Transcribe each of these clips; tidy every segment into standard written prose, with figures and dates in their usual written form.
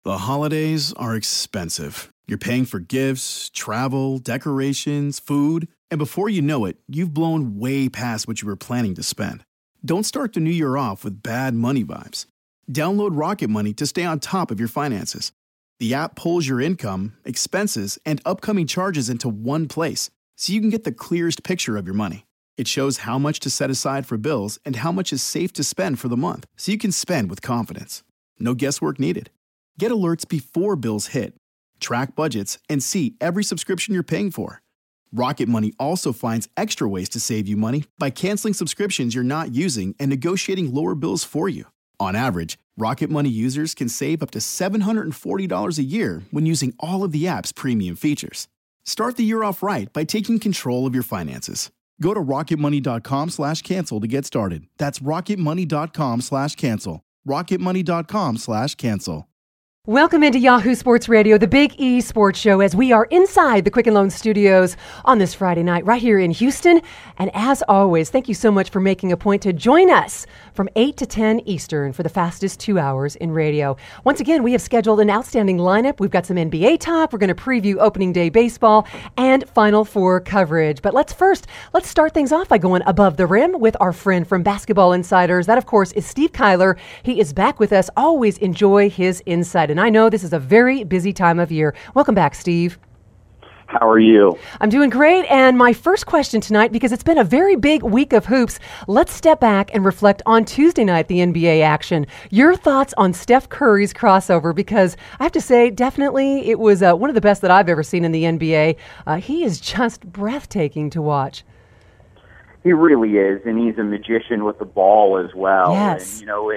The holidays are expensive. You're paying for gifts, travel, decorations, food, and before you know it, you've blown way past what you were planning to spend. Don't start the new year off with bad money vibes. Download Rocket Money to stay on top of your finances. The app pulls your income, expenses, and upcoming charges into one place, so you can get the clearest picture of your money. It shows how much to set aside for bills and how much is safe to spend for the month, so you can spend with confidence. No guesswork needed. Get alerts before bills hit, track budgets, and see every subscription you're paying for. Rocket Money also finds extra ways to save you money by canceling subscriptions you're not using and negotiating lower bills for you. On average, Rocket Money users can save up to $740 a year when using all of the app's premium features. Start the year off right by taking control of your finances. Go to rocketmoney.com/cancel to get started. That's rocketmoney.com/cancel. rocketmoney.com/cancel. Welcome into Yahoo Sports Radio, the Big E Sports Show, as we are inside the Quicken Loan Studios on this Friday night right here in Houston. And as always, thank you so much for making a point to join us from 8 to 10 Eastern for the fastest 2 hours in radio. Once again, we have scheduled an outstanding lineup. We've got some NBA talk. We're going to preview opening day baseball and Final Four coverage. But let's start things off by going above the rim with our friend from Basketball Insiders. That, of course, is Steve Kyler. He is back with us. Always enjoy his insight. And I know this is a very busy time of year. Welcome back, Steve. How are you? I'm doing great. And my first question tonight, because it's been a very big week of hoops, let's step back and reflect on Tuesday night, the NBA action. Your thoughts on Steph Curry's crossover, because I have to say, definitely it was one of the best that I've ever seen in the NBA. He is just breathtaking to watch. He really is, and he's a magician with the ball as well. Yes. And, you know,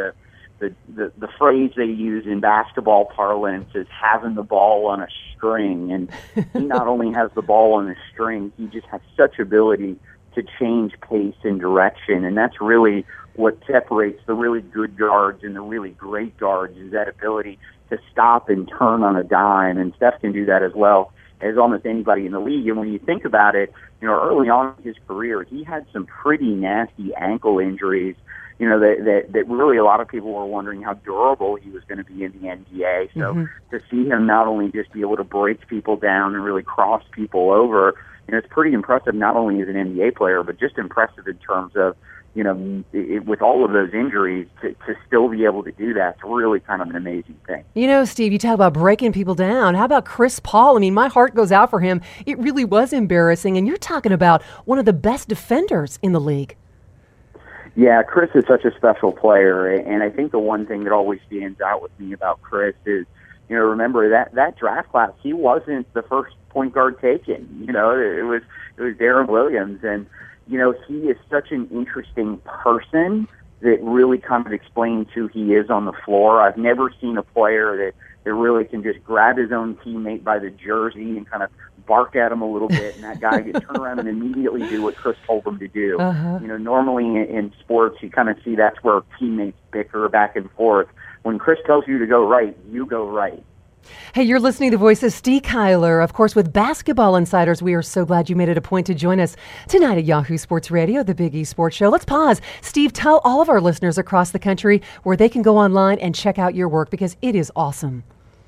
the phrase they use in basketball parlance is having the ball on a string. And he not only has the ball on a string, he just has such ability to change pace and direction. And that's really what separates the really good guards and the really great guards, is that ability to stop and turn on a dime. And Steph can do that as well as almost anybody in the league. And when you think about it, you know, early on in his career, he had some pretty nasty ankle injuries, you know, that really a lot of people were wondering how durable he was going to be in the NBA. So to see him not only just be able to break people down and really cross people over, you know, it's pretty impressive, not only as an NBA player, but just impressive in terms of, you know, with all of those injuries, to still be able to do that. It's really kind of an amazing thing. You know, Steve, you talk about breaking people down. How about Chris Paul? I mean, my heart goes out for him. It really was embarrassing. And you're talking about one of the best defenders in the league. Yeah, Chris is such a special player, and I think the one thing that always stands out with me about Chris is, you know, remember that draft class, he wasn't the first point guard taken. You know, it was Darren Williams, and you know, he is such an interesting person that really kind of explains who he is on the floor. I've never seen a player that really can just grab his own teammate by the jersey and kind of bark at him a little bit, and that guy can turn around and immediately do what Chris told him to do. You know, normally in sports, you kind of see that's where teammates bicker back and forth. When Chris tells you to go right, you go right. Hey, you're listening to the voice of Steve Kyler, of course, with Basketball Insiders. We are so glad you made it a point to join us tonight at Yahoo Sports Radio, the Big E Sports Show. Let's pause. Steve, tell all of our listeners across the country where they can go online and check out your work, because it is awesome.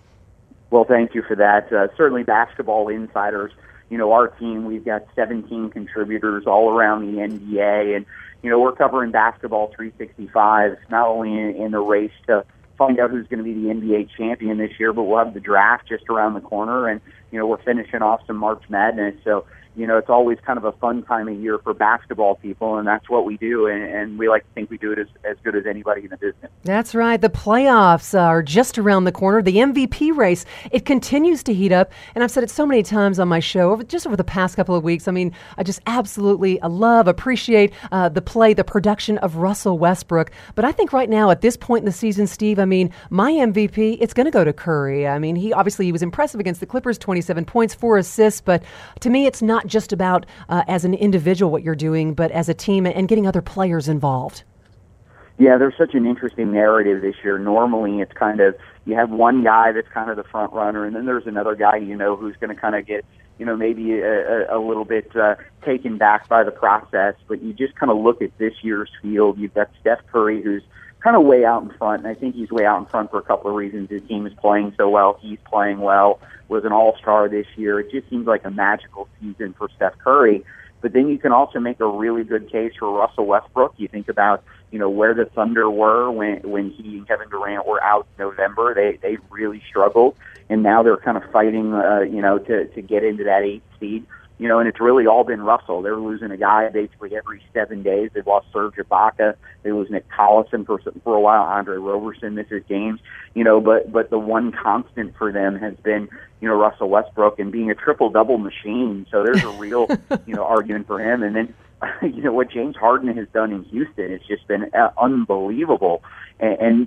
Well, thank you for that. Certainly Basketball Insiders, you know, our team, we've got 17 contributors all around the NBA, and, you know, we're covering Basketball 365, not only in the race to find out who's going to be the NBA champion this year, but we'll have the draft just around the corner, and, you know, we're finishing off some March Madness. So, you know, it's always kind of a fun time of year for basketball people, and that's what we do, and we like to think we do it as good as anybody in the business. That's right. The playoffs are just around the corner. The MVP race, it continues to heat up, and I've said it so many times on my show over the past couple of weeks. I mean, I just absolutely appreciate the play, the production of Russell Westbrook. But I think right now, at this point in the season, Steve, I mean, my MVP, it's going to go to Curry. I mean, he was impressive against the Clippers, 27 points, 4 assists, but to me, it's not just about as an individual what you're doing, but as a team and getting other players involved. Yeah, there's such an interesting narrative this year. Normally, it's kind of, you have one guy that's kind of the front runner, and then there's another guy, you know, who's going to kind of get, you know, maybe a little bit taken back by the process. But you just kind of look at this year's field. You've got Steph Curry, who's kind of way out in front. And I think he's way out in front for a couple of reasons. His team is playing so well. He's playing well. Was an all-star this year. It just seems like a magical season for Steph Curry. But then you can also make a really good case for Russell Westbrook. You think about, where the Thunder were when he and Kevin Durant were out in November. They really struggled, and now they're kind of fighting, to get into that 8th seed. And it's really all been Russell. They're losing a guy basically every 7 days. They've lost Serge Ibaka. They lose Nick Collison for a while. Andre Roberson misses games. But the one constant for them has been, Russell Westbrook and being a triple-double machine. So there's a real, argument for him. And then, what James Harden has done in Houston has just been unbelievable. And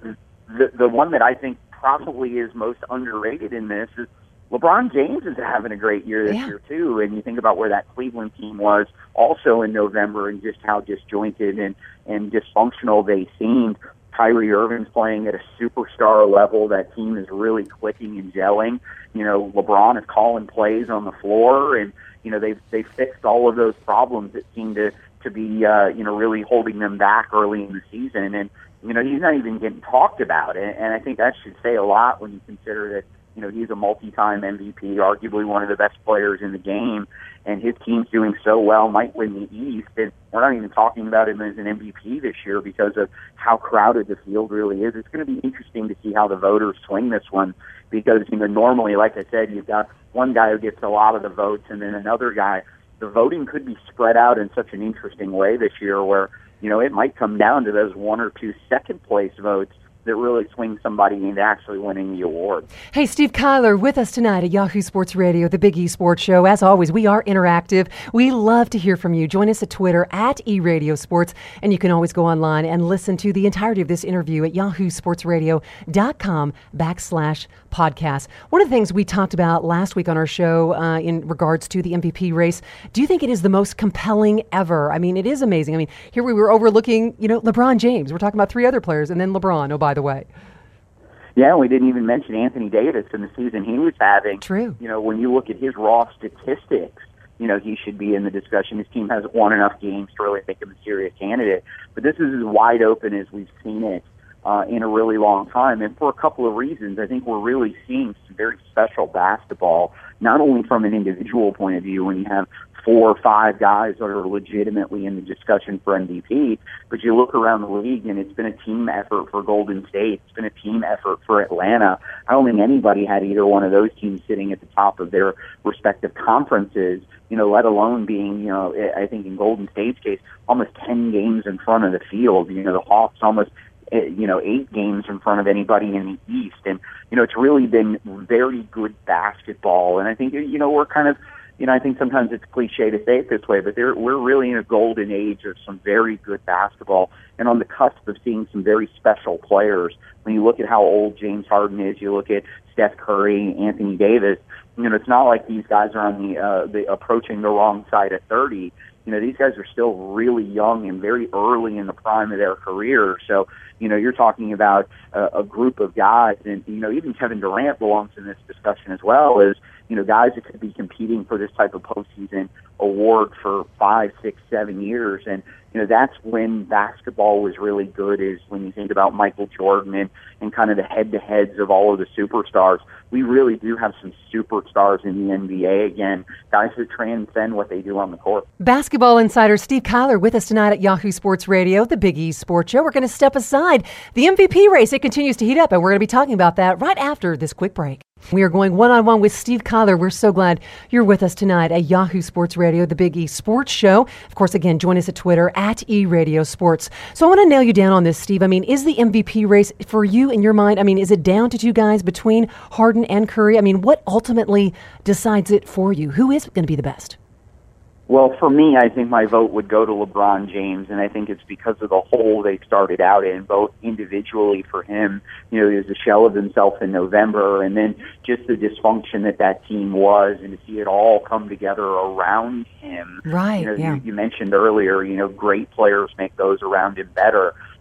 the one that I think probably is most underrated in this is LeBron James is having a great year this year, too. And you think about where that Cleveland team was also in November and just how disjointed and dysfunctional they seemed. Kyrie Irving's playing at a superstar level. That team is really clicking and gelling. LeBron is calling plays on the floor, and, they've fixed all of those problems that seem to be, really holding them back early in the season. And, he's not even getting talked about. And I think that should say a lot when you consider that, he's a multi-time MVP, arguably one of the best players in the game, and his team's doing so well, might win the East. And we're not even talking about him as an MVP this year because of how crowded the field really is. It's going to be interesting to see how the voters swing this one because, normally, like I said, you've got one guy who gets a lot of the votes and then another guy. The voting could be spread out in such an interesting way this year where, it might come down to those 1 or 2 second-place votes that really swing somebody into actually winning the award. Hey, Steve Kyler with us tonight at Yahoo Sports Radio, the Big E Sports Show. As always, we are interactive. We love to hear from you. Join us at Twitter at eRadioSports, and you can always go online and listen to the entirety of this interview at yahoosportsradio.com/podcast. One of the things we talked about last week on our show in regards to the MVP race, do you think it is the most compelling ever? I mean, it is amazing. I mean, here we were overlooking, LeBron James. We're talking about 3 other players, and then LeBron, oh, by the way. Yeah, we didn't even mention Anthony Davis in the season he was having. True. When you look at his raw statistics, he should be in the discussion. His team hasn't won enough games to really make him a serious candidate. But this is as wide open as we've seen it in a really long time. And for a couple of reasons, I think we're really seeing some very special basketball, not only from an individual point of view when you have 4 or 5 guys that are legitimately in the discussion for MVP, but you look around the league and it's been a team effort for Golden State. It's been a team effort for Atlanta. I don't think anybody had either one of those teams sitting at the top of their respective conferences, let alone being, I think in Golden State's case, almost 10 games in front of the field. The Hawks almost 8 games in front of anybody in the East. And, it's really been very good basketball. And I think, we're kind of, I think sometimes it's cliche to say it this way, but we're really in a golden age of some very good basketball and on the cusp of seeing some very special players. When you look at how old James Harden is, you look at Steph Curry, Anthony Davis, it's not like these guys are on the approaching the wrong side of 30. These guys are still really young and very early in the prime of their career. So, you're talking about a group of guys, and, even Kevin Durant belongs in this discussion as well, as, guys that could be competing for this type of postseason award for 5, 6, 7 years. And, that's when basketball was really good, is when you think about Michael Jordan and kind of the head-to-heads of all of the superstars. We really do have some superstars in the NBA again, guys who transcend what they do on the court. Basketball insider Steve Kyler with us tonight at Yahoo Sports Radio, the Big E Sports Show. We're going to step aside. The MVP race, it continues to heat up, and we're going to be talking about that right after this quick break. We are going one-on-one with Steve Kyler. We're so glad you're with us tonight at Yahoo Sports Radio, the Big E Sports Show. Of course, again, join us at Twitter at eRadioSports. So I want to nail you down on this, Steve. I mean, is the MVP race for you in your mind? I mean, is it down to 2 guys between Harden and Curry? I mean, what ultimately decides it for you? Who is going to be the best? Well, for me, I think my vote would go to LeBron James, and I think it's because of the hole they started out in, both individually for him, he was a shell of himself in November, and then just the dysfunction that team was, and to see it all come together around him. Right, You mentioned earlier, great players make those around him better.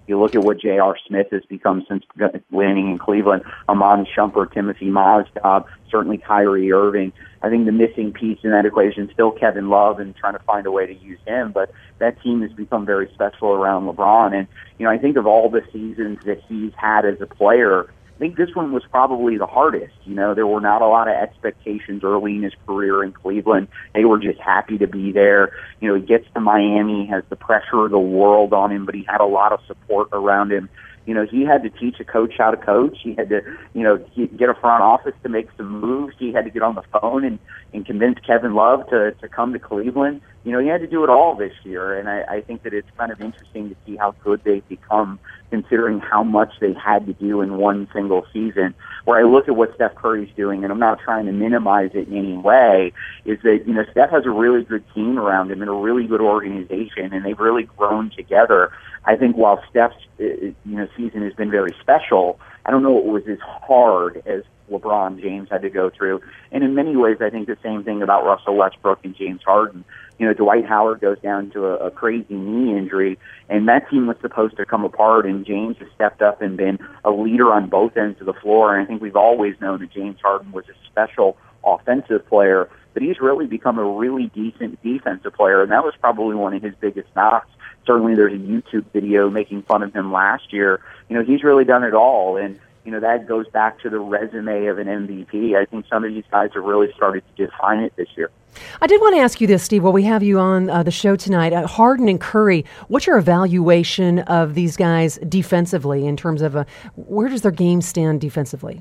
You look at what J.R. Smith has become since landing in Cleveland, Amon Shumpert, Timothy Mozgov, certainly Kyrie Irving. I think the missing piece in that equation is still Kevin Love and trying to find a way to use him, but that team has become very special around LeBron. And, I think of all the seasons that he's had as a player, I think this one was probably the hardest. There were not a lot of expectations early in his career in Cleveland. They were just happy to be there. He gets to Miami, has the pressure of the world on him, but he had a lot of support around him. He had to teach a coach how to coach. He had to, get a front office to make some moves. He had to get on the phone and convince Kevin Love to come to Cleveland. He had to do it all this year, and I think that it's kind of interesting to see how good they've become considering how much they had to do in one single season. Where I look at what Steph Curry's doing, and I'm not trying to minimize it in any way, is that, Steph has a really good team around him and a really good organization, and they've really grown together. I think while Steph's season has been very special, I don't know it was as hard as LeBron James had to go through. And in many ways, I think the same thing about Russell Westbrook and James Harden. Dwight Howard goes down to a crazy knee injury, and that team was supposed to come apart, and James has stepped up and been a leader on both ends of the floor. And I think we've always known that James Harden was a special offensive player, but he's really become a really decent defensive player, and that was probably one of his biggest knocks. Certainly there's a YouTube video making fun of him last year. He's really done it all, and that goes back to the resume of an MVP. I think some of these guys have really started to define it this year. I did want to ask you this, Steve, while we have you on the show tonight. Harden and Curry, what's your evaluation of these guys defensively in terms of where does their game stand defensively?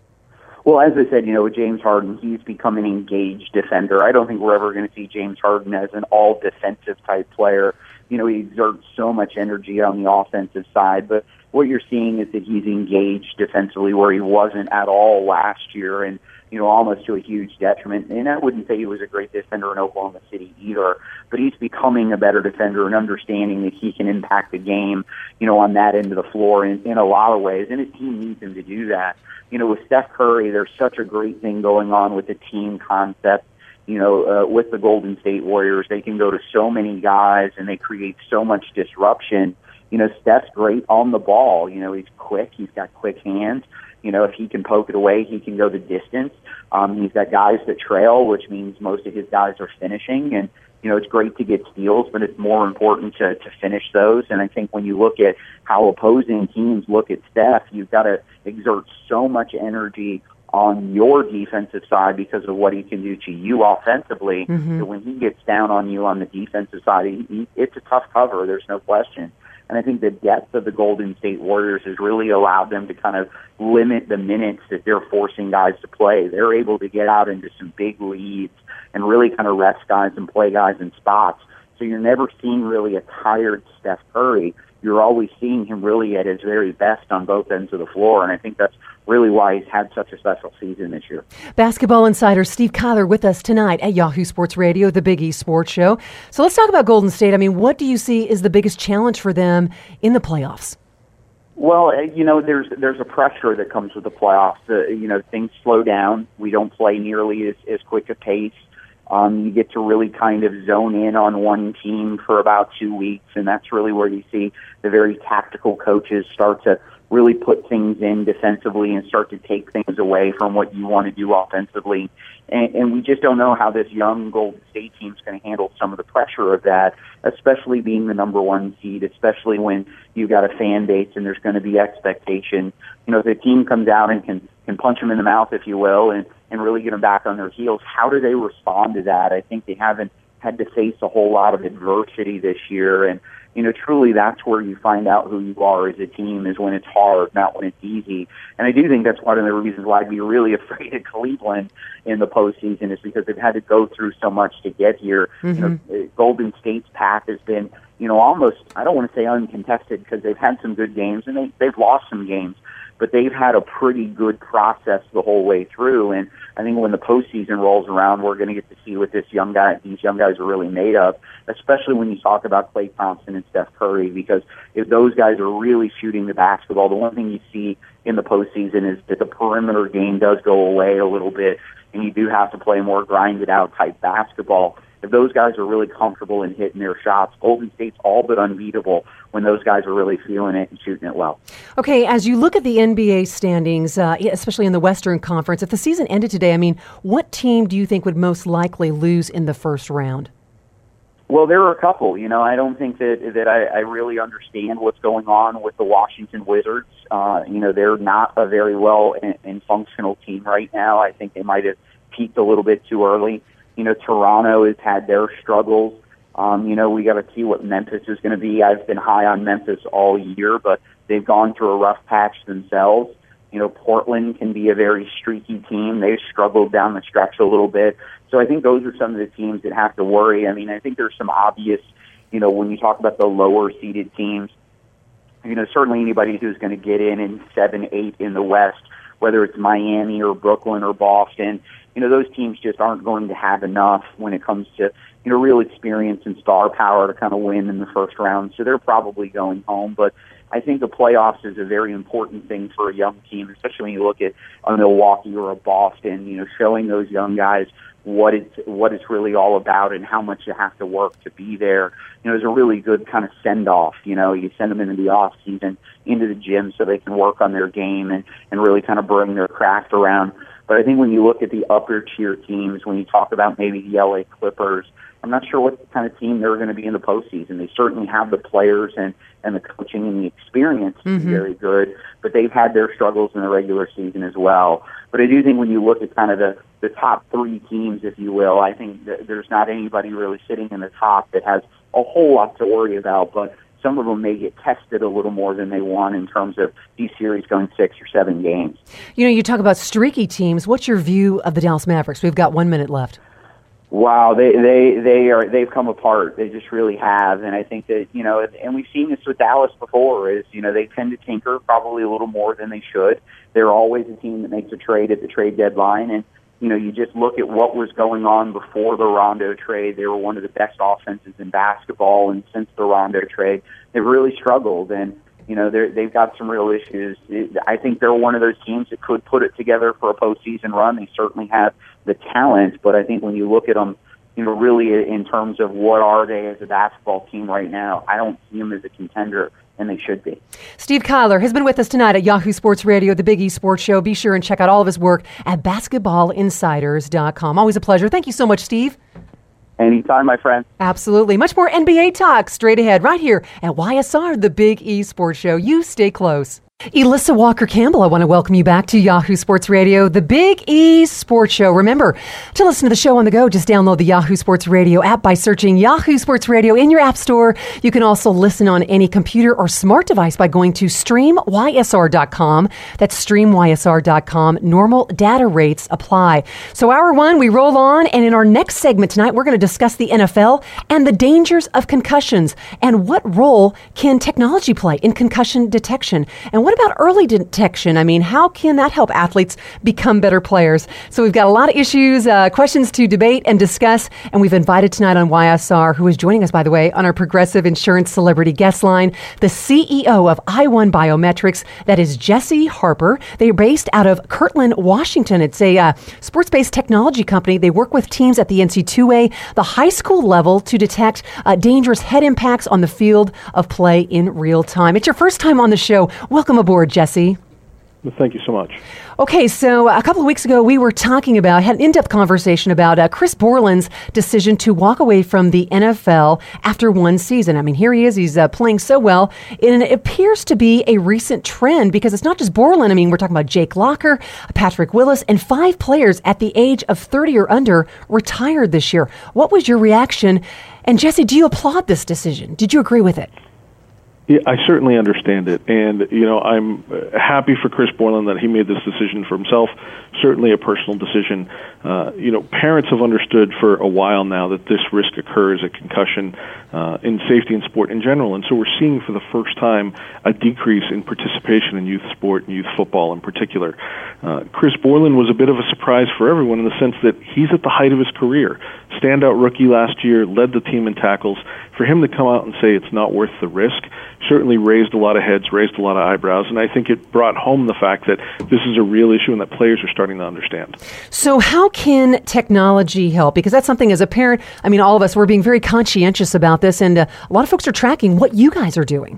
Well, as I said, with James Harden, he's become an engaged defender. I don't think we're ever going to see James Harden as an all-defensive type player. He exerts so much energy on the offensive side, but what you're seeing is that he's engaged defensively where he wasn't at all last year, and almost to a huge detriment. And I wouldn't say he was a great defender in Oklahoma City either, but he's becoming a better defender and understanding that he can impact the game, on that end of the floor in a lot of ways, and his team needs him to do that. With Steph Curry, there's such a great thing going on with the team concept. With the Golden State Warriors, they can go to so many guys and they create so much disruption. Steph's great on the ball. He's quick. He's got quick hands. If he can poke it away, he can go the distance. He's got guys that trail, which means most of his guys are finishing. And, it's great to get steals, but it's more important to finish those. And I think when you look at how opposing teams look at Steph, you've got to exert so much energy on your defensive side because of what he can do to you offensively. Mm-hmm. That when he gets down on you on the defensive side, it's a tough cover. There's no question. And I think the depth of the Golden State Warriors has really allowed them to kind of limit the minutes that they're forcing guys to play. They're able to get out into some big leads and really kind of rest guys and play guys in spots. So you're never seeing really a tired Steph Curry. You're always seeing him really at his very best on both ends of the floor, and I think that's really why he's had such a special season this year. Basketball insider Steve Kyler with us tonight at Yahoo Sports Radio, the Big East Sports Show. So let's talk about Golden State. I mean, what do you see is the biggest challenge for them in the playoffs? Well, there's a pressure that comes with the playoffs. Things slow down. We don't play nearly as quick a pace. You get to really kind of zone in on one team for about 2 weeks, and that's really where you see the very tactical coaches start to really put things in defensively and start to take things away from what you want to do offensively. And we just don't know how this young Golden State team is going to handle some of the pressure of that, especially being the number one seed, especially when you've got a fan base and there's going to be expectation. If the team comes out and can punch them in the mouth, if you will, and really get them back on their heels, how do they respond to that? I think they haven't had to face a whole lot of adversity this year, and truly that's where you find out who you are as a team, is when it's hard, not when it's easy. And I do think that's one of the reasons why I'd be really afraid of Cleveland in the postseason, is because they've had to go through so much to get here. Mm-hmm. Golden State's path has been, almost, I don't want to say uncontested, because they've had some good games and they've lost some games, but they've had a pretty good process the whole way through. And I think when the postseason rolls around, we're going to get to see what these young guys are really made of, especially when you talk about Klay Thompson and Steph Curry, because if those guys are really shooting the basketball, the one thing you see in the postseason is that the perimeter game does go away a little bit, and you do have to play more grinded out type basketball. if those guys are really comfortable in hitting their shots, Golden State's all but unbeatable when those guys are really feeling it and shooting it well. Okay, as you look at the NBA standings, especially in the Western Conference, if the season ended today, I mean, what team do you think would most likely lose in the first round? Well, there are a couple. I don't think that I really understand what's going on with the Washington Wizards. They're not a very well and functional team right now. I think they might have peaked a little bit too early. Toronto has had their struggles. We got to see what Memphis is going to be. I've been high on Memphis all year, but they've gone through a rough patch themselves. Portland can be a very streaky team. They've struggled down the stretch a little bit. So I think those are some of the teams that have to worry. I mean, I think there's some obvious, when you talk about the lower seeded teams, certainly anybody who's going to get in 7, 8 in the West, whether it's Miami or Brooklyn or Boston, those teams just aren't going to have enough when it comes to, real experience and star power to kind of win in the first round. So they're probably going home. But I think the playoffs is a very important thing for a young team, especially when you look at a Milwaukee or a Boston, showing those young guys what it's really all about and how much you have to work to be there. It's a really good kind of send-off. You send them into the off-season, into the gym so they can work on their game and really kind of bring their craft around. But I think when you look at the upper-tier teams, when you talk about maybe the LA Clippers, I'm not sure what kind of team they're going to be in the postseason. They certainly have the players and the coaching and the experience to be very good, but they've had their struggles in the regular season as well. But I do think when you look at kind of the top 3 teams, if you will, I think that there's not anybody really sitting in the top that has a whole lot to worry about, but some of them may get tested a little more than they want in terms of these series going 6 or 7 games. You talk about streaky teams. What's your view of the Dallas Mavericks? We've got 1 minute left. Wow, they've come apart. They just really have, and I think that and we've seen this with Dallas before. Is they tend to tinker probably a little more than they should. They're always a team that makes a trade at the trade deadline, and you just look at what was going on before the Rondo trade. They were one of the best offenses in basketball, and since the Rondo trade, they've really struggled. And they've got some real issues. I think they're one of those teams that could put it together for a postseason run. They certainly have the talent, but I think when you look at them, really in terms of what are they as a basketball team right now, I don't see them as a contender, and they should be. Steve Kyler has been with us tonight at Yahoo Sports Radio, the Big E Sports Show. Be sure and check out all of his work at basketballinsiders.com. Always a pleasure. Thank you so much, Steve. Anytime, my friend. Absolutely. Much more NBA talk straight ahead right here at YSR, the Big E Sports Show. You stay close. Elissa Walker-Campbell, I want to welcome you back to Yahoo Sports Radio, the Big E Sports Show. Remember, to listen to the show on the go, just download the Yahoo Sports Radio app by searching Yahoo Sports Radio in your app store. You can also listen on any computer or smart device by going to streamysr.com. That's streamysr.com. Normal data rates apply. So hour 1, we roll on, and in our next segment tonight, we're going to discuss the NFL and the dangers of concussions and what role can technology play in concussion detection. And what about early detection? I mean, how can that help athletes become better players? So we've got a lot of issues, questions to debate and discuss, and we've invited tonight on YSR, who is joining us, by the way, on our Progressive Insurance Celebrity Guest Line, the CEO of I1 Biometrics, that is Jesse Harper. They are based out of Kirtland, Washington. It's a sports-based technology company. They work with teams at the NC2A, the high school level, to detect dangerous head impacts on the field of play in real time. It's your first time on the show. Welcome aboard, Jesse. Well, thank you so much. Okay, so a couple of weeks ago, we were talking about, had an in-depth conversation about Chris Borland's decision to walk away from the NFL after 1 season. I mean, here he is, he's playing so well, and it appears to be a recent trend because it's not just Borland. I mean, we're talking about Jake Locker, Patrick Willis, and 5 players at the age of 30 or under retired this year. What was your reaction? And Jesse, do you applaud this decision? Did you agree with it? Yeah, I certainly understand it, and I'm happy for Chris Borland that he made this decision for himself. Certainly a personal decision. Parents have understood for a while now that this risk occurs, a concussion, in safety and sport in general, and so we're seeing for the first time a decrease in participation in youth sport and youth football in particular. Chris Chris Borland was a bit of a surprise for everyone in the sense that he's at the height of his career. Standout rookie last year, led the team in tackles. For him to come out and say it's not worth the risk certainly raised a lot of heads, raised a lot of eyebrows, and I think it brought home the fact that this is a real issue and that players are starting to understand. So how can technology help? Because that's something as a parent, I mean, all of us, we're being very conscientious about this, and a lot of folks are tracking what you guys are doing.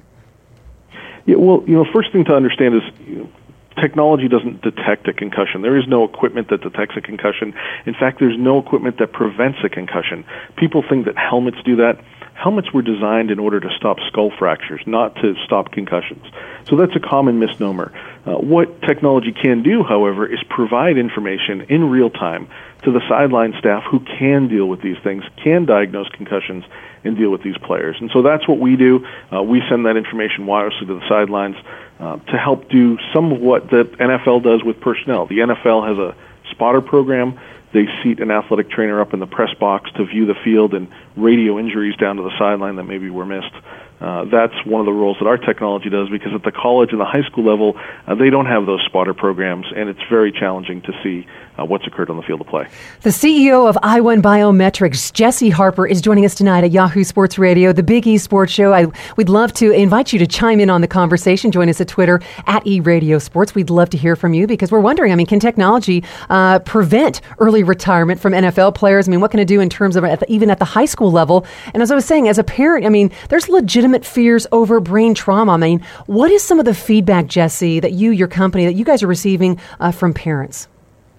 Yeah, well, first thing to understand is technology doesn't detect a concussion. There is no equipment that detects a concussion. In fact, there's no equipment that prevents a concussion. People think that helmets do that. Helmets were designed in order to stop skull fractures, not to stop concussions. So that's a common misnomer. What technology can do, however, is provide information in real time to the sideline staff who can deal with these things, can diagnose concussions, and deal with these players. And so that's what we do. We send that information wirelessly to the sidelines to help do some of what the NFL does with personnel. The NFL has a spotter program. They seat an athletic trainer up in the press box to view the field and radio injuries down to the sideline that maybe were missed. That's one of the roles that our technology does, because at the college and the high school level, they don't have those spotter programs, and it's very challenging to see what's occurred on the field of play. The CEO of I1 Biometrics, Jesse Harper, is joining us tonight at Yahoo Sports Radio, the Big E Sports Show. We'd love to invite you to chime in on the conversation. Join us at Twitter at eRadioSports. We'd love to hear from you, because we're wondering, I mean, can technology prevent early retirement from NFL players? I mean, what can it do in terms of even at the high school level? And as I was saying, as a parent, I mean, there's legitimate fears over brain trauma. I mean, what is some of the feedback, Jesse, that your company, that you guys are receiving from parents?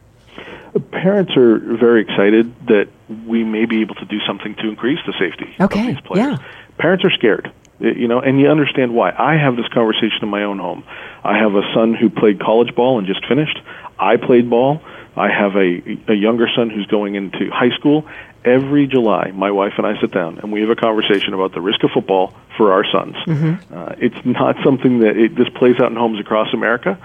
Parents are very excited that we may be able to do something to increase the safety of these players. Yeah. Parents are scared, and you understand why. I have this conversation in my own home. I have a son who played college ball and just finished. I played ball. I have a younger son who's going into high school. Every July, my wife and I sit down and we have a conversation about the risk of football for our sons. Mm-hmm. It's not something that this plays out in homes across America,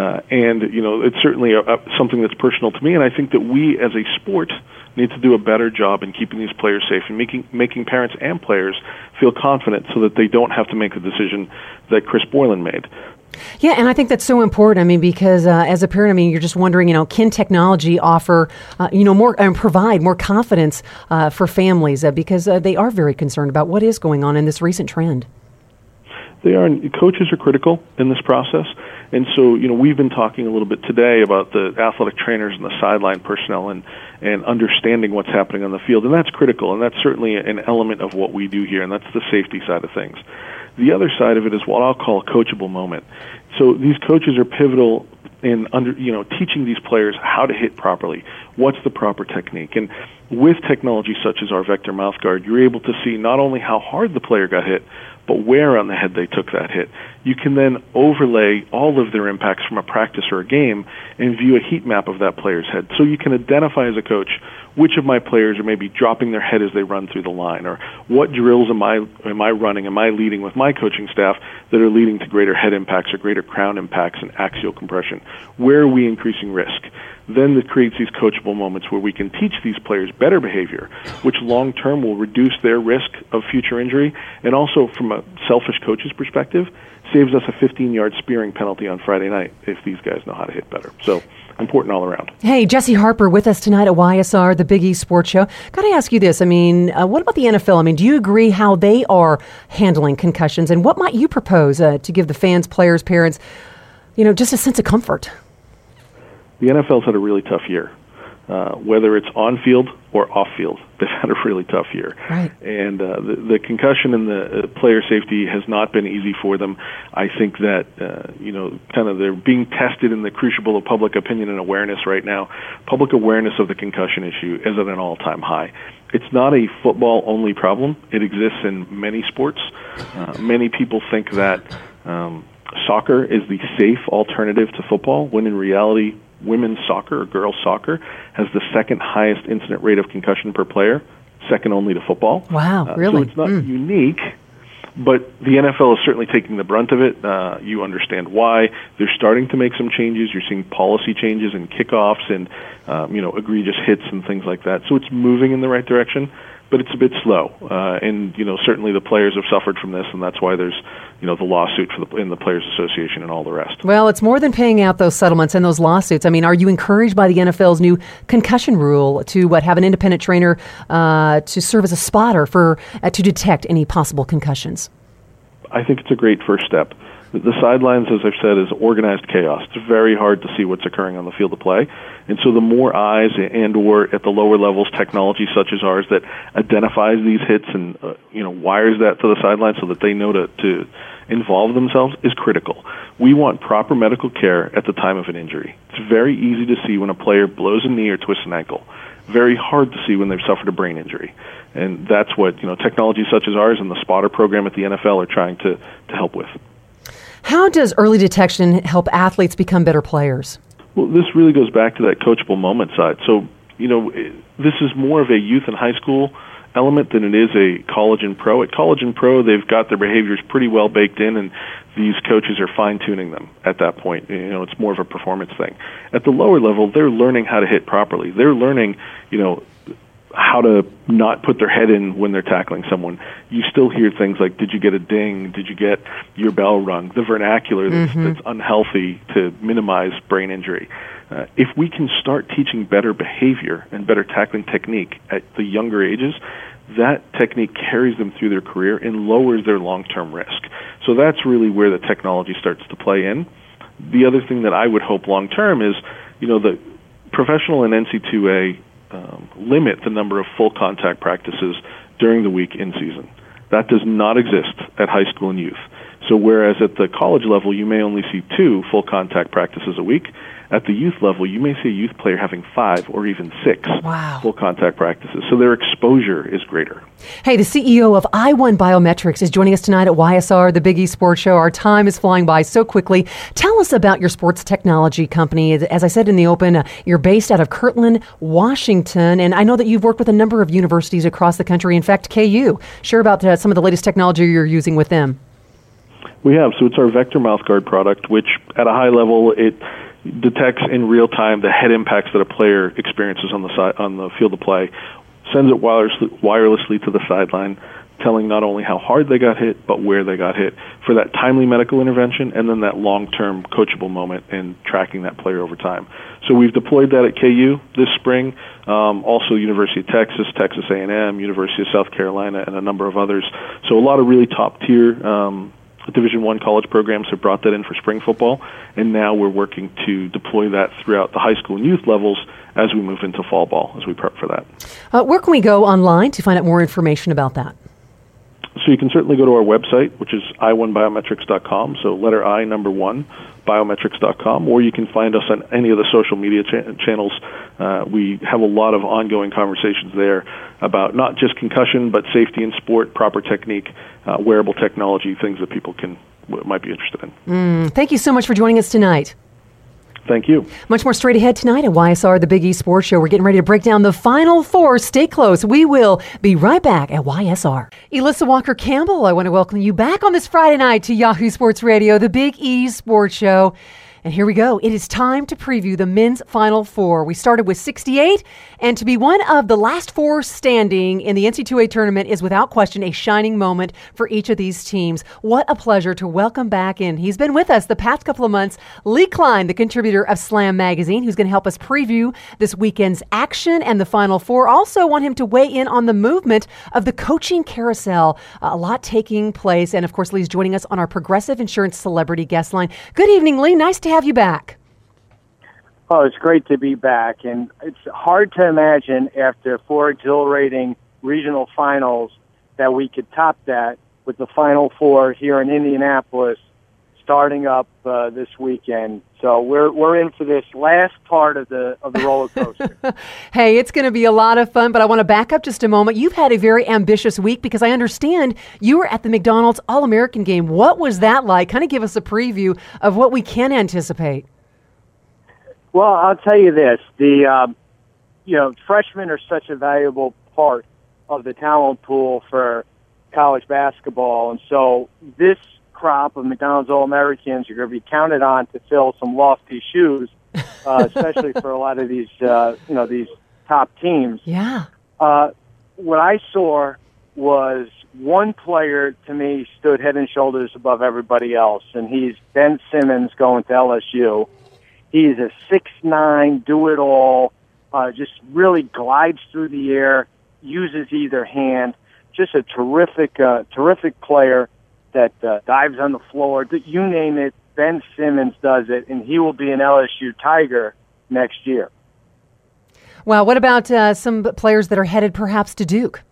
and it's certainly something that's personal to me. And I think that we, as a sport, need to do a better job in keeping these players safe and making parents and players feel confident, so that they don't have to make the decision that Chris Borland made. Yeah, and I think that's so important. I mean, because as a parent, I mean, you're just wondering, can technology offer, more and provide more confidence for families because they are very concerned about what is going on in this recent trend. They are. Coaches are critical in this process. And so, we've been talking a little bit today about the athletic trainers and the sideline personnel and understanding what's happening on the field. And that's critical, and that's certainly an element of what we do here, and that's the safety side of things. The other side of it is what I'll call a coachable moment. So these coaches are pivotal in teaching these players how to hit properly. What's the proper technique? And with technology such as our Vector mouthguard, you're able to see not only how hard the player got hit, but where on the head they took that hit. You can then overlay all of their impacts from a practice or a game and view a heat map of that player's head. So you can identify as a coach which of my players are maybe dropping their head as they run through the line, or what drills am I running, am I leading with my coaching staff that are leading to greater head impacts or greater crown impacts and axial compression. Where are we increasing risk? Then it creates these coachable moments where we can teach these players better behavior, which long-term will reduce their risk of future injury, and also from a selfish coach's perspective, saves us a 15-yard spearing penalty on Friday night if these guys know how to hit better. So important all around. Hey, Jesse Harper with us tonight at YSR, the Big E Sports Show. Got to ask you this. I mean, what about the NFL? I mean, do you agree how they are handling concussions, and what might you propose to give the fans, players, parents, just a sense of comfort? The NFL's had a really tough year. Whether it's on field or off field, they've had a really tough year. Right. And the concussion and the player safety has not been easy for them. I think that, kind of they're being tested in the crucible of public opinion and awareness right now. Public awareness of the concussion issue is at an all-time high. It's not a football-only problem. It exists in many sports. Many people think that soccer is the safe alternative to football, when in reality, women's soccer or girls' soccer has the second highest incident rate of concussion per player, second only to football. Wow, really? So it's not unique, but the NFL is certainly taking the brunt of it. You understand why. They're starting to make some changes. You're seeing policy changes and kickoffs and, egregious hits and things like that. So it's moving in the right direction. but it's a bit slow. And certainly the players have suffered from this, and that's why there's the lawsuit in the Players Association and all the rest. Well, it's more than paying out those settlements and those lawsuits. I mean, are you encouraged by the NFL's new concussion rule to have an independent trainer to serve as a spotter to detect any possible concussions? I think it's a great first step. The sidelines, as I've said, is organized chaos. It's very hard to see what's occurring on the field of play. And so the more eyes and or at the lower levels, technology such as ours that identifies these hits and wires that to the sideline so that they know to involve themselves is critical. We want proper medical care at the time of an injury. It's very easy to see when a player blows a knee or twists an ankle. Very hard to see when they've suffered a brain injury. And that's what technology such as ours and the spotter program at the NFL are trying to help with. How does early detection help athletes become better players? Well, this really goes back to that coachable moment side. So, this is more of a youth and high school element than it is a college and pro. At college and pro, they've got their behaviors pretty well baked in, and these coaches are fine-tuning them at that point. It's more of a performance thing. At the lower level, they're learning how to hit properly. They're learning, how to not put their head in when they're tackling someone. You still hear things like, did you get a ding? Did you get your bell rung? The vernacular that's unhealthy to minimize brain injury. If we can start teaching better behavior and better tackling technique at the younger ages, that technique carries them through their career and lowers their long-term risk. So that's really where the technology starts to play in. The other thing that I would hope long-term is, the professional and NC2A limit the number of full contact practices during the week in season. That does not exist at high school and youth. So whereas at the college level you may only see 2 full contact practices a week, at the youth level you may see a youth player having 5 or even 6 full contact practices. So their exposure is greater. Hey, the CEO of I1 Biometrics is joining us tonight at YSR, the Big E Sports Show. Our time is flying by so quickly. Tell us about your sports technology company. As I said in the open, you're based out of Kirtland, Washington, and I know that you've worked with a number of universities across the country. In fact, KU. Share about some of the latest technology you're using with them. We have. So it's our Vector Mouthguard product, which at a high level, it detects in real time the head impacts that a player experiences on the field of play, sends it wirelessly to the sideline, telling not only how hard they got hit, but where they got hit for that timely medical intervention and then that long-term coachable moment in tracking that player over time. So we've deployed that at KU this spring, also University of Texas, Texas A&M, University of South Carolina, and a number of others. So a lot of really top-tier Division I college programs have brought that in for spring football, and now we're working to deploy that throughout the high school and youth levels as we move into fall ball, as we prep for that. Where can we go online to find out more information about that? So you can certainly go to our website, which is i1biometrics.com, so letter I, number 1, biometrics.com, or you can find us on any of the social media channels. We have a lot of ongoing conversations there about not just concussion, but safety in sport, proper technique, wearable technology, things that people might be interested in. Thank you so much for joining us tonight. Thank you. Much more straight ahead tonight at YSR, the Big E Sports Show. We're getting ready to break down the Final Four. Stay close. We will be right back at YSR. Elissa Walker-Campbell, I want to welcome you back on this Friday night to Yahoo Sports Radio, the Big E Sports Show. And here we go. It is time to preview the men's Final Four. We started with 68, and to be one of the last 4 standing in the NC2A tournament is without question a shining moment for each of these teams. What a pleasure to welcome back in. He's been with us the past couple of months, Lee Klein, the contributor of Slam Magazine, who's going to help us preview this weekend's action and the Final Four. Also want him to weigh in on the movement of the coaching carousel. A lot taking place, and of course, Lee's joining us on our Progressive Insurance Celebrity Guest Line. Good evening, Lee. Nice to have you back. Oh, it's great to be back, and it's hard to imagine after 4 exhilarating regional finals that we could top that with the Final Four here in Indianapolis starting up this weekend. So we're in for this last part of the roller coaster. Hey, it's going to be a lot of fun, but I want to back up just a moment. You've had a very ambitious week because I understand you were at the McDonald's All-American game. What was that like? Kind of give us a preview of what we can anticipate. Well, I'll tell you this: freshmen are such a valuable part of the talent pool for college basketball, and so this crop of McDonald's All-Americans are going to be counted on to fill some lofty shoes, especially for a lot of these, these top teams. Yeah. what I saw was one player, to me, stood head and shoulders above everybody else, and he's Ben Simmons going to LSU. He's a 6'9", do-it-all, just really glides through the air, uses either hand, just a terrific player that dives on the floor. You name it, Ben Simmons does it, and he will be an LSU Tiger next year. Well, what about some players that are headed perhaps to Duke?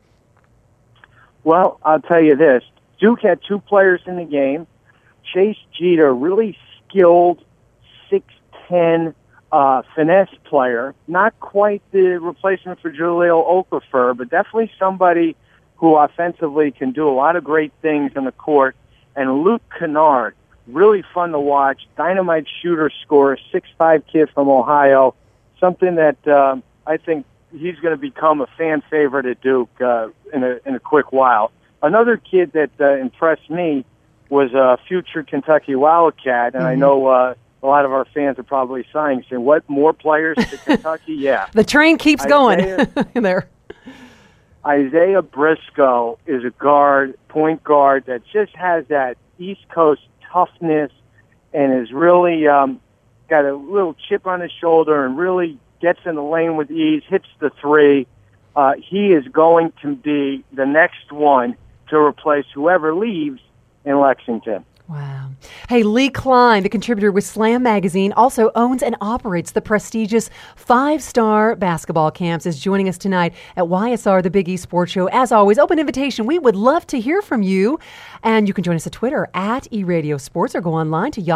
Well, I'll tell you this. Duke had two players in the game. Chase Jeter, really skilled, 6'10", finesse player. Not quite the replacement for Julio Okafor, but definitely somebody who offensively can do a lot of great things on the court. And Luke Kennard, really fun to watch, dynamite shooter, scorer, 6'5" kid from Ohio, something that I think he's going to become a fan favorite at Duke in a quick while. Another kid that impressed me was a future Kentucky Wildcat, and I know a lot of our fans are probably saying, what, more players to Kentucky? Yeah. The train keeps going there. Isaiah Briscoe is a point guard that just has that East Coast toughness and is really got a little chip on his shoulder and really gets in the lane with ease, hits the three. He is going to be the next one to replace whoever leaves in Lexington. Wow. Hey, Lee Klein, the contributor with Slam Magazine, also owns and operates the prestigious 5-Star Basketball Camps, is joining us tonight at YSR, the Big East Sports Show. As always, open invitation. We would love to hear from you. And you can join us at Twitter at eRadioSports or go online to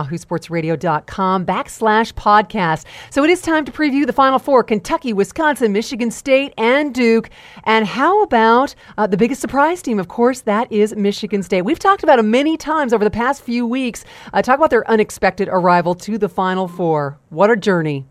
yahoosportsradio.com/podcast. So it is time to preview the Final Four: Kentucky, Wisconsin, Michigan State, and Duke. And how about the biggest surprise team? Of course, that is Michigan State. We've talked about them many times over the past few weeks. Talk about their unexpected arrival to the Final Four. What a journey.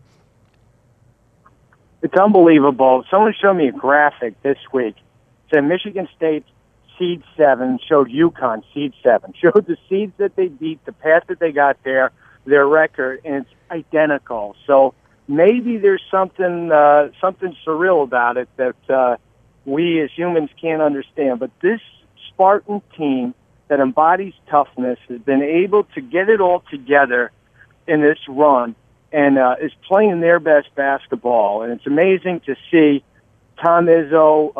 It's unbelievable. Someone showed me a graphic this week. It said Michigan State seed 7 showed UConn seed 7, showed the seeds that they beat, the path that they got there, their record, and it's identical. So maybe there's something surreal about it that we as humans can't understand. But this Spartan team that embodies toughness has been able to get it all together in this run and is playing their best basketball. And it's amazing to see Tom Izzo,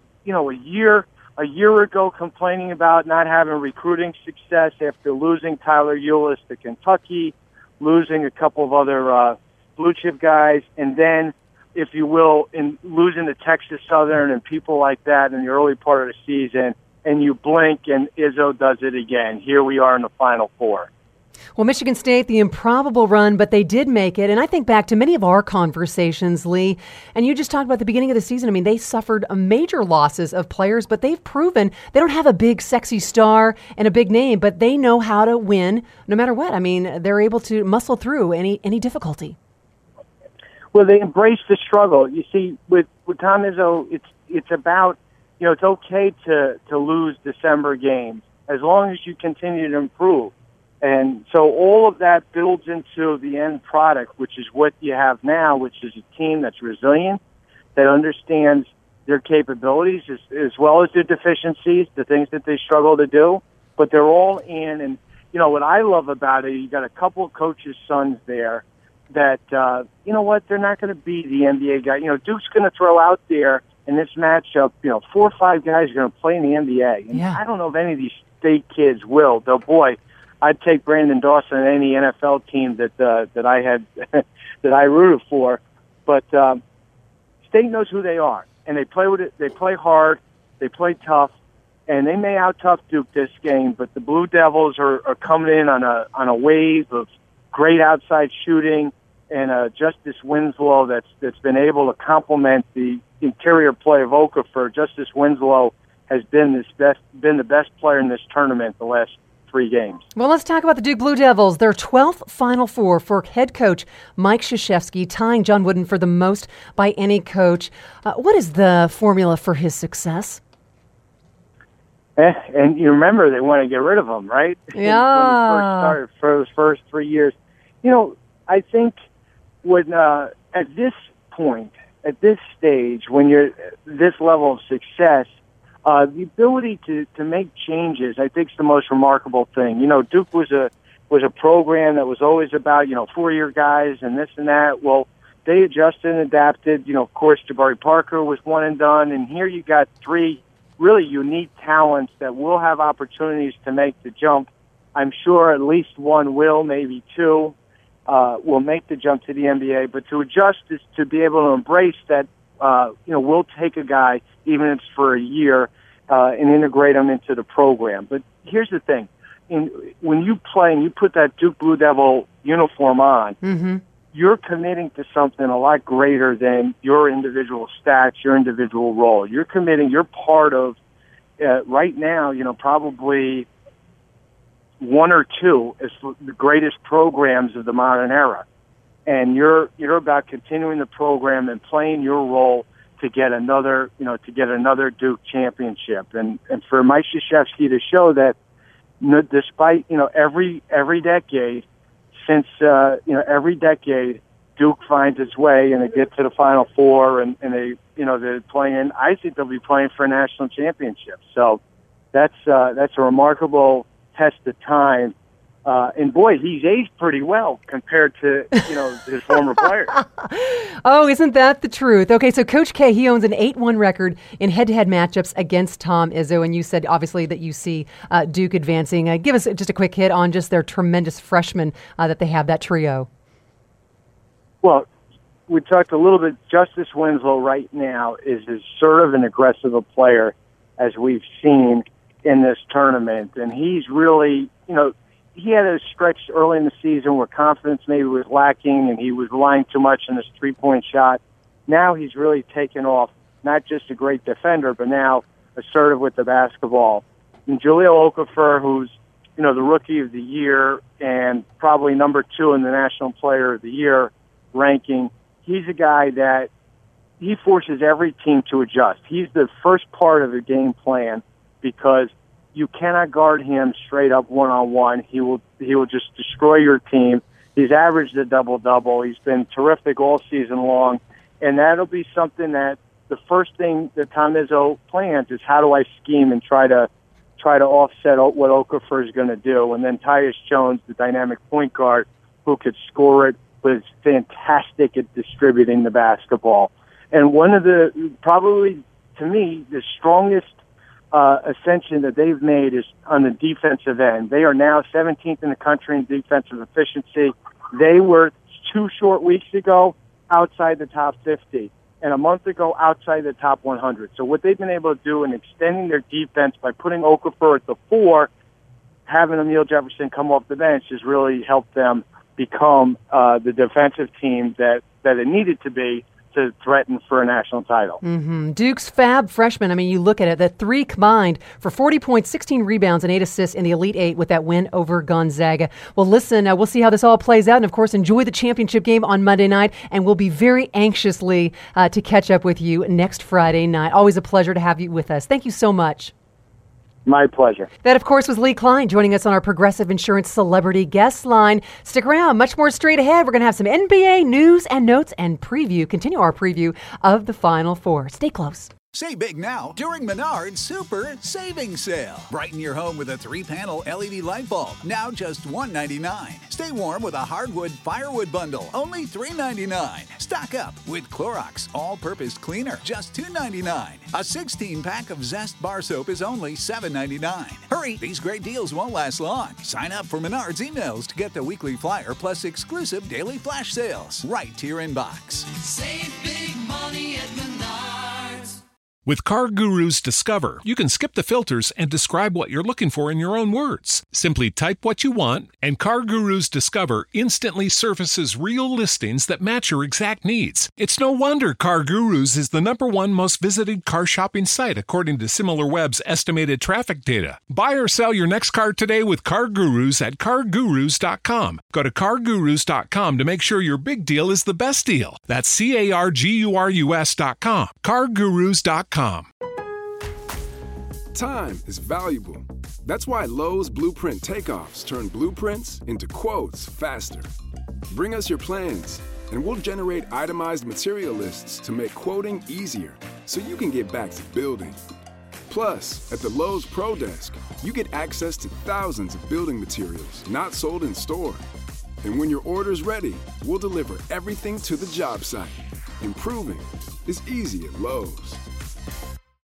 a year ago complaining about not having recruiting success after losing Tyler Ulis to Kentucky, losing a couple of other blue-chip guys, and then, if you will, in losing to Texas Southern and people like that in the early part of the season, and you blink and Izzo does it again. Here we are in the Final Four. Well, Michigan State, the improbable run, but they did make it. And I think back to many of our conversations, Lee, and you just talked about the beginning of the season. I mean, they suffered major losses of players, but they've proven they don't have a big, sexy star and a big name, but they know how to win no matter what. I mean, they're able to muscle through any difficulty. Well, they embrace the struggle. You see, with Tom Izzo, it's about, it's okay to lose December games as long as you continue to improve. And so all of that builds into the end product, which is what you have now, which is a team that's resilient, that understands their capabilities as well as their deficiencies, the things that they struggle to do, but they're all in. And, what I love about it, you got a couple of coaches' sons there that, they're not going to be the NBA guy. Duke's going to throw out there in this matchup, 4 or 5 guys are going to play in the NBA. And I don't know if any of these state kids will, though, boy, I'd take Brandon Dawson on any NFL team that I had that I rooted for. But State knows who they are, and they play with it. They play hard, they play tough, and they may out-tough Duke this game. But the Blue Devils are coming in on a wave of great outside shooting and Justice Winslow that's been able to complement the interior play of Okafor. Justice Winslow has been the best player in this tournament the last 3 games. Well, let's talk about the Duke Blue Devils. Their 12th Final Four for head coach Mike Krzyzewski, tying John Wooden for the most by any coach. What is the formula for his success? And you remember they want to get rid of him, right? Yeah. When he first started for those first 3 years. I think when at this point, at this stage, when you're this level of success, the ability to make changes, I think, is the most remarkable thing. Duke was a program that was always about, 4-year guys and this and that. Well, they adjusted and adapted. Of course, Jabari Parker was one and done, and here you got 3 really unique talents that will have opportunities to make the jump. I'm sure at least one will, maybe 2, will make the jump to the NBA. But to adjust is to be able to embrace that, we'll take a guy, even if it's for a year, and integrate him into the program. But here's the thing. When you play and you put that Duke Blue Devil uniform on, you're committing to something a lot greater than your individual stats, your individual role. You're part of, right now, probably 1 or 2 is the greatest programs of the modern era. And you're about continuing the program and playing your role to get another Duke championship. And for Mike Krzyzewski to show that, despite, every decade, since, every decade, Duke finds its way and they get to the Final Four and they're playing, I think they'll be playing for a national championship. So that's a remarkable test of time. And boy, he's aged pretty well compared to, his former players. Oh, isn't that the truth? Okay, so Coach K, he owns an 8-1 record in head-to-head matchups against Tom Izzo, and you said, obviously, that you see Duke advancing. Give us just a quick hit on just their tremendous freshmen that they have, that trio. Well, we talked a little bit. Justice Winslow right now is as sort of an aggressive a player as we've seen in this tournament, and he's really, he had a stretch early in the season where confidence maybe was lacking and he was relying too much on his three-point shot. Now he's really taken off, not just a great defender, but now assertive with the basketball. And Jahlil Okafor, who's, the Rookie of the Year and probably number 2 in the National Player of the Year ranking, he's a guy that he forces every team to adjust. He's the first part of the game plan because you cannot guard him straight up one-on-one. He will just destroy your team. He's averaged a double-double. He's been terrific all season long. And that'll be something that the first thing that Tom Izzo plans is how do I scheme and try to offset what Okafor is going to do. And then Tyus Jones, the dynamic point guard who could score it, was fantastic at distributing the basketball. And one of the, probably to me, the strongest ascension that they've made is on the defensive end. They are now 17th in the country in defensive efficiency. They were 2 short weeks ago outside the top 50, and a month ago outside the top 100. So what they've been able to do in extending their defense by putting Okafor at the 4, having Emile Jefferson come off the bench has really helped them become the defensive team that it needed to be to threaten for a national title. Mm-hmm. Duke's fab freshmen, you look at it, the 3 combined for 40 points, 16 rebounds, and 8 assists in the Elite 8 with that win over Gonzaga. Well, listen, we'll see how this all plays out, and of course, enjoy the championship game on Monday night, and we'll be very anxiously to catch up with you next Friday night. Always a pleasure to have you with us. Thank you so much. My pleasure. That, of course, was Lee Klein joining us on our Progressive Insurance Celebrity Guest Line. Stick around. Much more straight ahead. We're going to have some NBA news and notes and continue our preview of the Final Four. Stay close. Save big now during Menard's Super Savings Sale. Brighten your home with a 3-panel LED light bulb, now just $1.99. Stay warm with a hardwood firewood bundle, only $3.99. Stock up with Clorox All-Purpose Cleaner, just $2.99. A 16-pack of Zest Bar Soap is only $7.99. Hurry, these great deals won't last long. Sign up for Menard's emails to get the weekly flyer plus exclusive daily flash sales right to your inbox. Save big money at Menards. With CarGurus Discover, you can skip the filters and describe what you're looking for in your own words. Simply type what you want, and CarGurus Discover instantly surfaces real listings that match your exact needs. It's no wonder CarGurus is the #1 most visited car shopping site according to SimilarWeb's estimated traffic data. Buy or sell your next car today with CarGurus at CarGurus.com. Go to CarGurus.com to make sure your big deal is the best deal. That's CarGurus.com. CarGurus.com. Time is valuable. That's why Lowe's Blueprint Takeoffs turn blueprints into quotes faster. Bring us your plans. And we'll generate itemized material lists to make quoting easier so you can get back to building. Plus, at the Lowe's Pro Desk, you get access to thousands of building materials not sold in store. And when your order's ready, we'll deliver everything to the job site. Improving is easy at Lowe's.